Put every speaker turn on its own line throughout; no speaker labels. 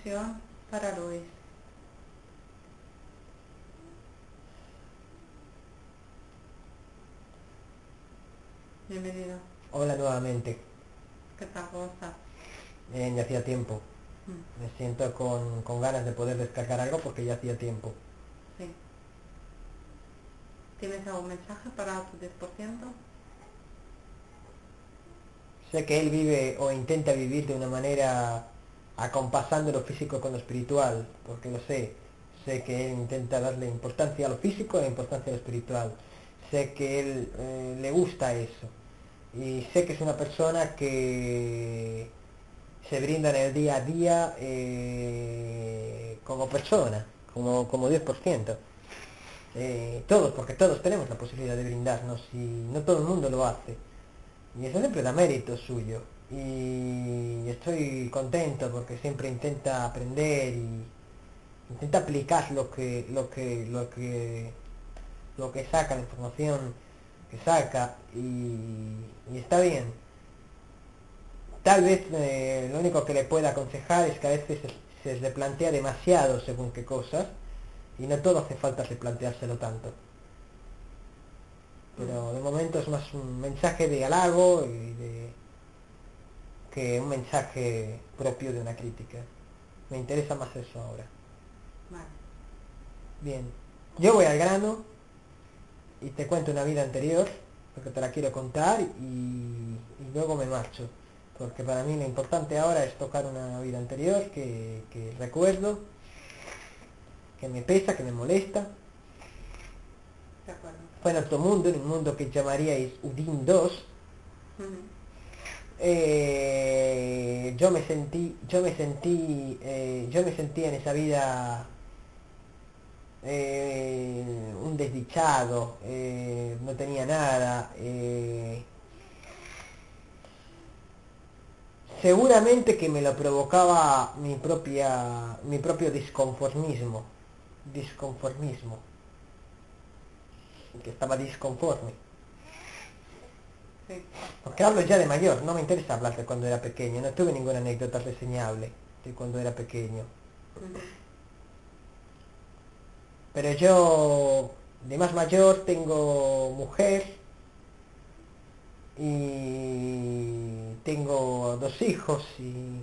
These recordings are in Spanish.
intuición para Luis. Bienvenido.
Hola nuevamente.
¿Qué tal? ¿Cómo estás?
Ya hacía tiempo. Me siento con ganas de poder descargar algo porque ya hacía tiempo.
Sí. ¿Tienes algún mensaje para tu 10%?
Sé que él vive o intenta vivir de una manera acompasando lo físico con lo espiritual, porque lo sé. Sé que él intenta darle importancia a lo físico e importancia a lo espiritual. Sé que él le gusta eso. Y sé que es una persona que se brinda en el día a día como persona, como 10%. Todos, porque todos tenemos la posibilidad de brindarnos y no todo el mundo lo hace. Y eso siempre da mérito suyo. Y estoy contento porque siempre intenta aprender y intenta aplicar lo que saca, la información que saca y está bien. Tal vez lo único que le pueda aconsejar es que a veces se le plantea demasiado según qué cosas y no todo hace falta replanteárselo tanto. Pero de momento es más un mensaje de halago que un mensaje propio de una crítica. Me interesa más eso ahora.
Vale.
Bien, yo voy al grano y te cuento una vida anterior, porque te la quiero contar y luego me marcho. Porque para mí lo importante ahora es tocar una vida anterior que recuerdo, que me pesa, que me molesta.
De acuerdo.
Fue en otro mundo, en un mundo que llamaríais Udin 2. Yo me sentía en esa vida un desdichado, no tenía nada. Seguramente que me lo provocaba mi propio disconformismo, que estaba disconforme.
Sí.
Porque hablo ya de mayor, no me interesa hablar de cuando era pequeño, no tuve ninguna anécdota reseñable de cuando era pequeño. Pero yo, de más mayor, tengo mujer y tengo 2 hijos y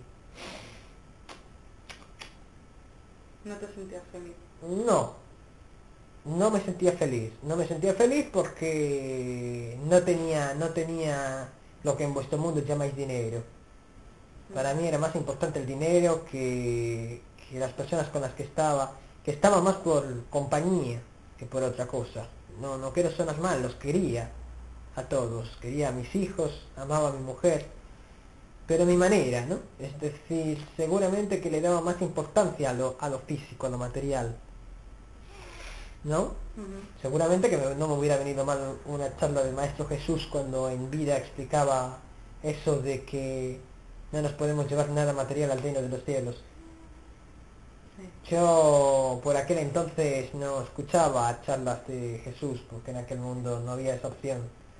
¿No te sentías feliz?
no, no me sentía feliz. No me sentía feliz porque no tenía lo que en vuestro mundo llamáis dinero. Para mí era más importante el dinero que las personas con las que estaba más por compañía que por otra cosa. No quiero sonar mal, los quería a todos, quería a mis hijos, amaba a mi mujer, pero a mi manera, ¿no? Es decir, seguramente que le daba más importancia a lo físico, a lo material, ¿no? Seguramente que no me hubiera venido mal una charla del Maestro Jesús cuando en vida explicaba eso de que no nos podemos llevar nada material al reino de los cielos.
Sí.
Yo por aquel entonces no escuchaba charlas de Jesús, porque en aquel mundo no había esa opción.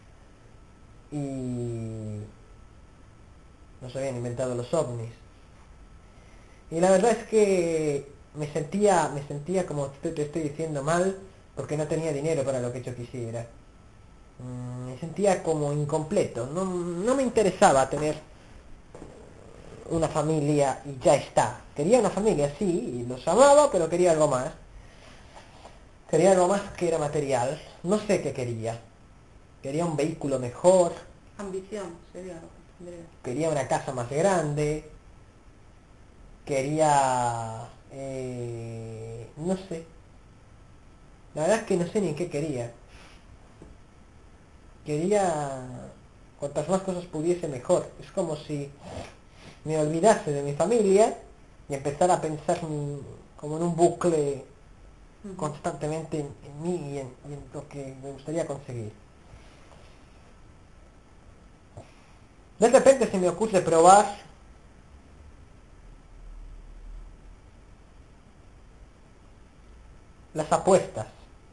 Y no se habían inventado los ovnis. Y la verdad es que me sentía como te estoy diciendo mal, porque no tenía dinero para lo que yo quisiera. Me sentía como incompleto, no me interesaba tener una familia y ya está. Quería una familia, sí, y los amaba, pero quería algo más. Quería algo más que era material. No sé qué quería. Quería un vehículo mejor,
Ambición sería lo que tendría.
quería una casa más grande, quería... no sé. La verdad es que no sé ni qué quería. Quería... Cuantas más cosas pudiese mejor. Es como si me olvidase de mi familia y empezara a pensar como en un bucle constantemente en mí y en lo que me gustaría conseguir. De repente se me ocurre probar las apuestas.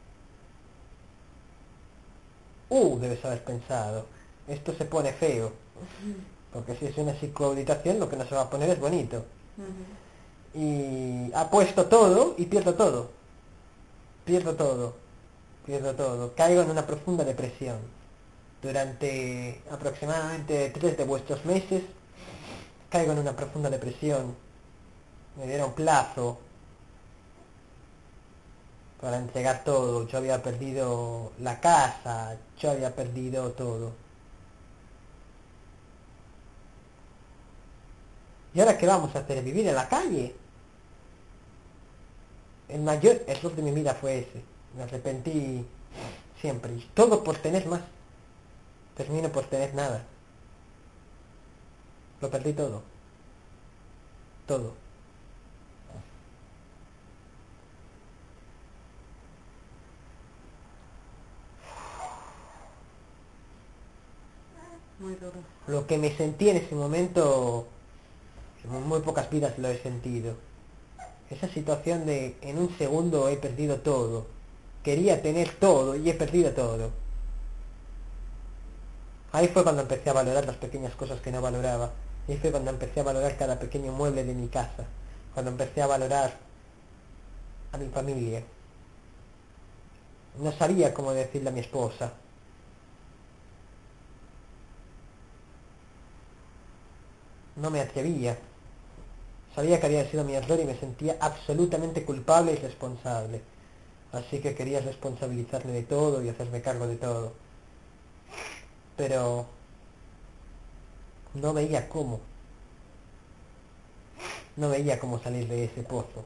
Debes haber pensado, esto se pone feo, porque si es una psicohabitación lo que no se va a poner es bonito. y apuesto todo y pierdo todo. Pierdo todo. Pierdo todo. Caigo en una profunda depresión. Durante aproximadamente 3 de vuestros meses caigo en una profunda depresión. Me dieron plazo para entregar todo. Yo había perdido la casa, yo había perdido todo. ¿Y ahora qué vamos a hacer? ¿Vivir en la calle? El mayor error de mi vida fue ese. Me arrepentí siempre. Y todo por tener más. Termino por tener nada. Lo perdí todo. Todo.
Muy duro.
Lo que me sentí en ese momento, en muy pocas vidas lo he sentido. Esa situación de en un segundo he perdido todo. Quería tener todo y he perdido todo. Ahí fue cuando empecé a valorar las pequeñas cosas que no valoraba. Ahí fue cuando empecé a valorar cada pequeño mueble de mi casa. Cuando empecé a valorar a mi familia. No sabía cómo decirle a mi esposa. No me atrevía. Sabía que había sido mi error y me sentía absolutamente culpable y responsable. Así que quería responsabilizarme de todo y hacerme cargo de todo. Pero no veía cómo. No veía cómo salir de ese pozo.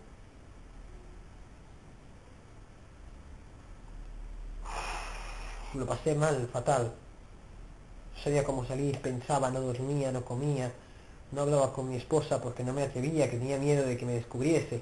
Lo pasé mal, fatal. No sabía cómo salir, pensaba, no dormía, no comía. No hablaba con mi esposa porque no me atrevía, que tenía miedo de que me descubriese.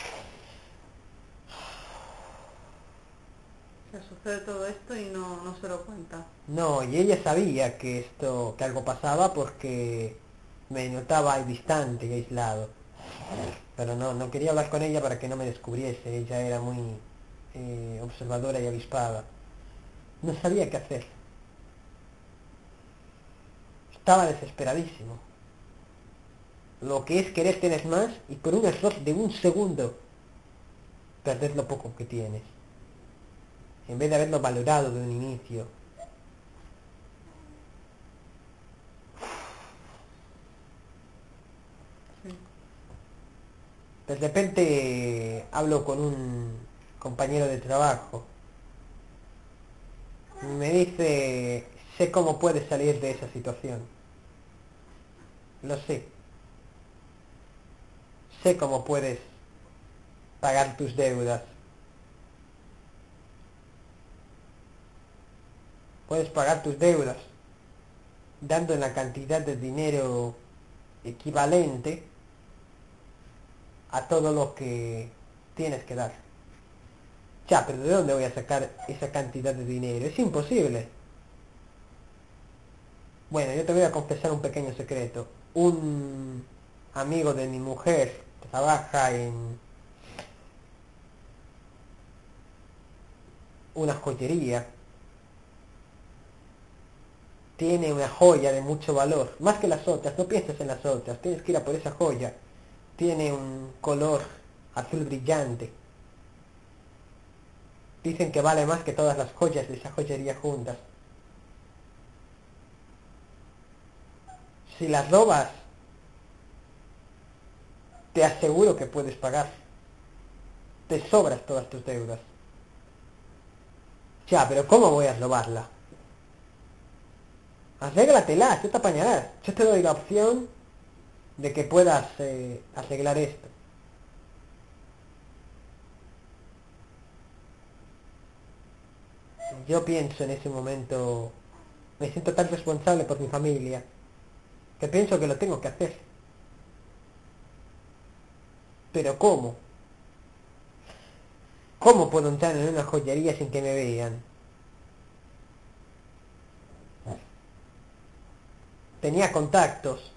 O sea, sucede todo esto y no se lo cuenta.
No, y ella sabía que algo pasaba porque me notaba distante y aislado. Pero no quería hablar con ella para que no me descubriese. Ella era muy observadora y avispada. No sabía qué hacer. Estaba desesperadísimo. Lo que es querer tener más y por un error de un segundo perder lo poco que tienes. En vez de haberlo valorado de un inicio.
Sí.
De repente hablo con un compañero de trabajo. Me dice, sé cómo puedes salir de esa situación. Lo sé. Sé cómo puedes pagar tus deudas. Puedes pagar tus deudas dando la cantidad de dinero equivalente a todo lo que tienes que dar. Ya, pero ¿de dónde voy a sacar esa cantidad de dinero? Es imposible. Bueno, yo te voy a confesar un pequeño secreto. Un amigo de mi mujer trabaja en una joyería. Tiene una joya de mucho valor, más que las otras, no pienses en las otras, tienes que ir a por esa joya. Tiene un color azul brillante. Dicen que vale más que todas las joyas de esa joyería juntas. Si las robas, te aseguro que puedes pagar. Te sobras todas tus deudas. Ya, pero ¿cómo voy a robarla? Arréglatela, yo te apañarás. Yo te doy la opción de que puedas arreglar esto. Yo pienso en ese momento, me siento tan responsable por mi familia, que pienso que lo tengo que hacer. Pero ¿cómo? ¿Cómo puedo entrar en una joyería sin que me vean? Tenía contactos.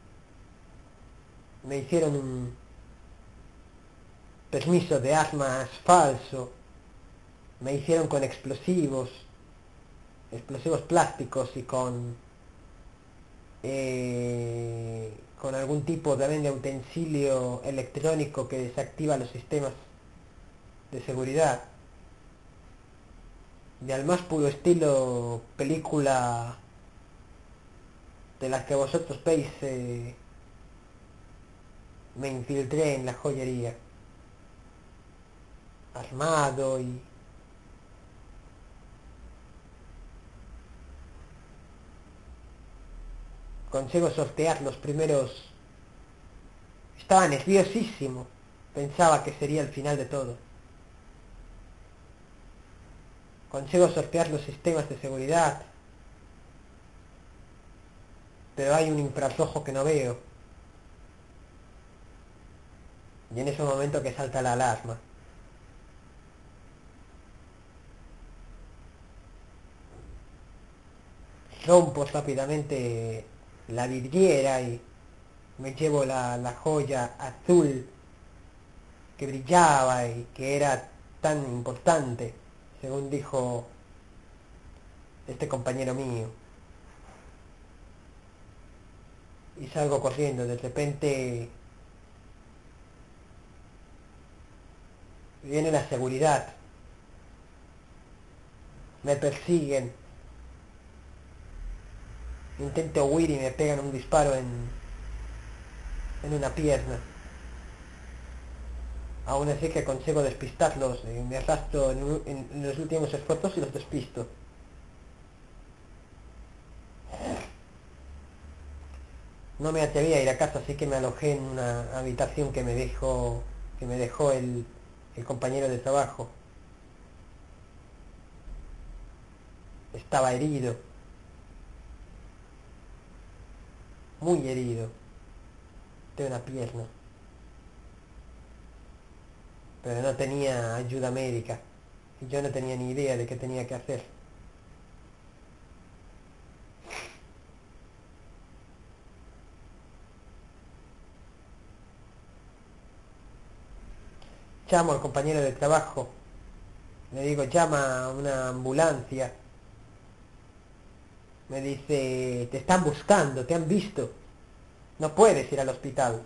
Me hicieron un permiso de armas falso. Me hicieron con explosivos. Explosivos plásticos y con con algún tipo también de utensilio electrónico que desactiva los sistemas de seguridad. Y al más puro estilo película de las que vosotros veis, me infiltré en la joyería, armado y... Consigo sortear los primeros... Estaba nerviosísimo. Pensaba que sería el final de todo. Consigo sortear los sistemas de seguridad. Pero hay un infrarrojo que no veo. Y en ese momento que salta la alarma. Rompo rápidamente la vidriera y me llevo la joya azul que brillaba y que era tan importante, según dijo este compañero mío. Y salgo corriendo. De repente viene la seguridad. Me persiguen. Intento huir y me pegan un disparo en una pierna. Aún así que consigo despistarlos. Me arrastro en los últimos esfuerzos y los despisto. No me atreví a ir a casa, así que me alojé en una habitación que me dejó el compañero de trabajo. Estaba herido, muy herido, de una pierna, pero no tenía ayuda médica y yo no tenía ni idea de qué tenía que hacer. Llamo al compañero de trabajo, le digo llama a una ambulancia. Me dice, te están buscando, te han visto, no puedes ir al hospital.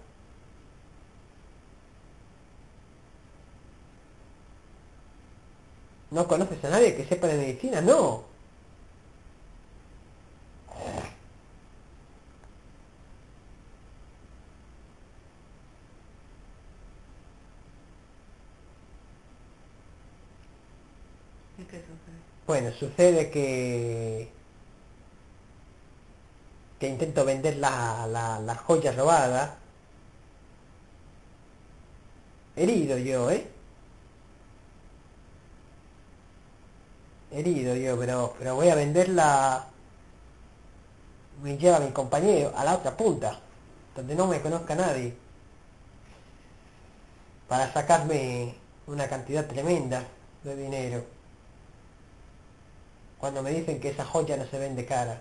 ¿No conoces a nadie que sepa de medicina? No.
¿Y qué sucede?
Bueno, sucede que intento vender la joya robada. Herido yo, herido yo, pero voy a venderla. Me lleva mi compañero a la otra punta, donde no me conozca nadie, para sacarme una cantidad tremenda de dinero, cuando me dicen que esa joya no se vende cara.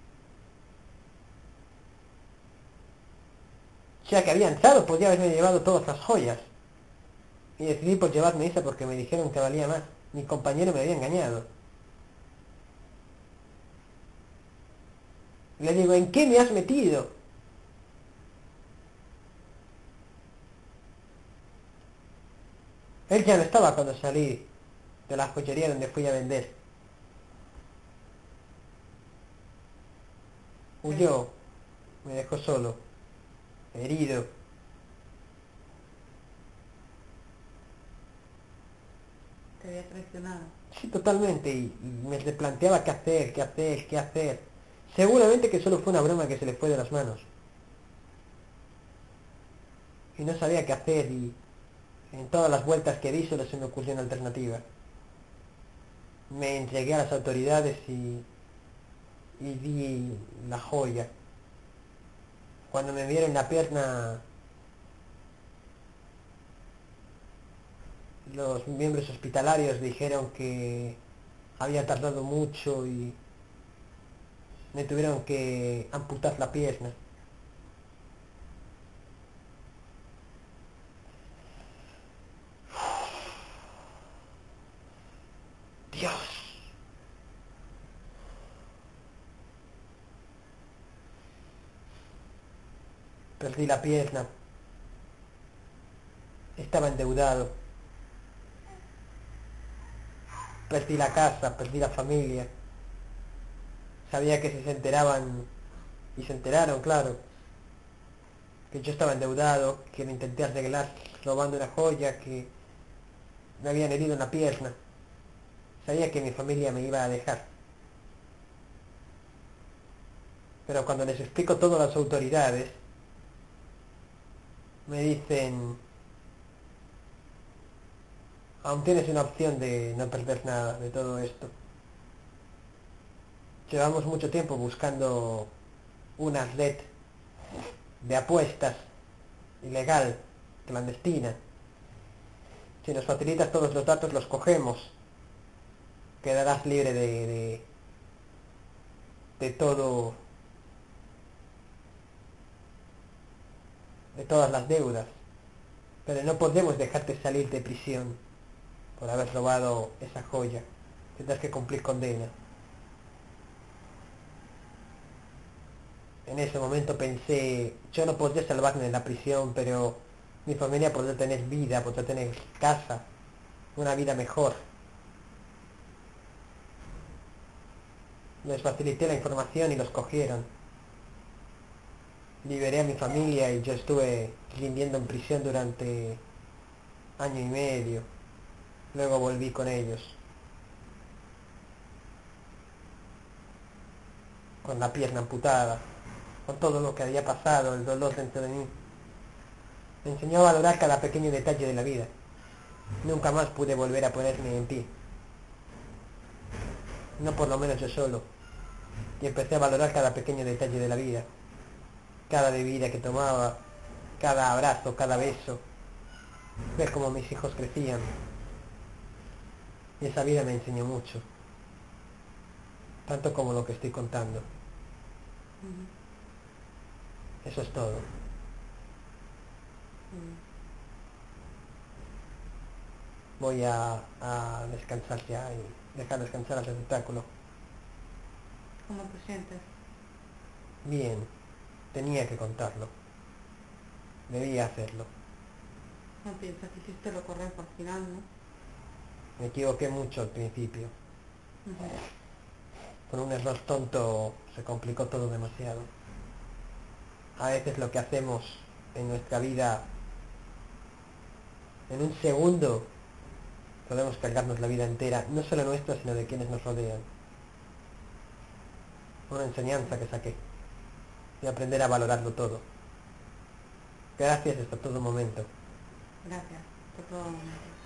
Ya que había entrado, podía haberme llevado todas las joyas. Y decidí por llevarme esa porque me dijeron que valía más. Mi compañero me había engañado. Le digo, ¿en qué me has metido? Él ya no estaba cuando salí de la joyería donde fui a vender. Huyó, me dejó solo, herido.
Te había traicionado.
Sí, totalmente, y me replanteaba qué hacer, qué hacer, qué hacer. Seguramente que solo fue una broma que se le fue de las manos. Y no sabía qué hacer y en todas las vueltas que di solo se me ocurrió una alternativa. Me entregué a las autoridades y di la joya. Cuando me vieron la pierna, los miembros hospitalarios dijeron que había tardado mucho y me tuvieron que amputar la pierna. Dios. perdí la pierna, estaba endeudado, perdí la casa, perdí la familia. Sabía que si se enteraban, y se enteraron, claro, que yo estaba endeudado, que lo intenté arreglar robando una joya, que me habían herido en la pierna. Sabía que mi familia me iba a dejar. Pero cuando les explico todo a las autoridades, me dicen, aún tienes una opción de no perder nada de todo esto. Llevamos mucho tiempo buscando una red de apuestas ilegal, clandestina. Si nos facilitas todos los datos, los cogemos. Quedarás libre de todo, de todas las deudas. Pero no podemos dejarte salir de prisión por haber robado esa joya. Tendrás que cumplir condena. En ese momento pensé, yo no podría salvarme de la prisión, pero mi familia podrá tener vida, podrá tener casa, una vida mejor. Les facilité la información y los cogieron. Liberé a mi familia y yo estuve rindiendo en prisión durante año y medio. Luego volví con ellos. Con la pierna amputada, con todo lo que había pasado, el dolor dentro de mí. Me enseñó a valorar cada pequeño detalle de la vida. Nunca más pude volver a ponerme en pie. No por lo menos yo solo. Y empecé a valorar cada pequeño detalle de la vida. Cada bebida que tomaba, cada abrazo, cada beso. Ver cómo mis hijos crecían. Y esa vida me enseñó mucho. Tanto como lo que estoy contando.
Ujú.
Eso es todo. Voy a descansar ya y dejar descansar al receptáculo.
¿Cómo te sientes?
Bien, tenía que contarlo. Debía hacerlo.
No piensas que hiciste lo correcto al final, ¿no?
Me equivoqué mucho al principio.
Ujú.
Por un error tonto se complicó todo demasiado. A veces lo que hacemos en nuestra vida, en un segundo, podemos cargarnos la vida entera, no solo nuestra, sino de quienes nos rodean. Una enseñanza que saqué. Y aprender a valorarlo todo. Gracias hasta todo momento.
Gracias por todo momento.